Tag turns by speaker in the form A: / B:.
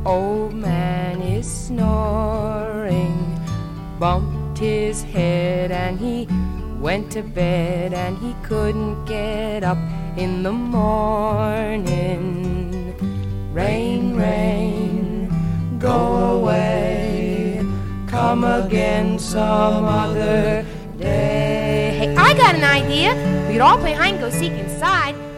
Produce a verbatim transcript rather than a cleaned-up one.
A: old man is snoring, bumped his head and he went to bed, and he couldn't get up in the morning. Rain, rain, go away, come again some other day.
B: Hey, I got an idea. We could all play hide and go seek inside.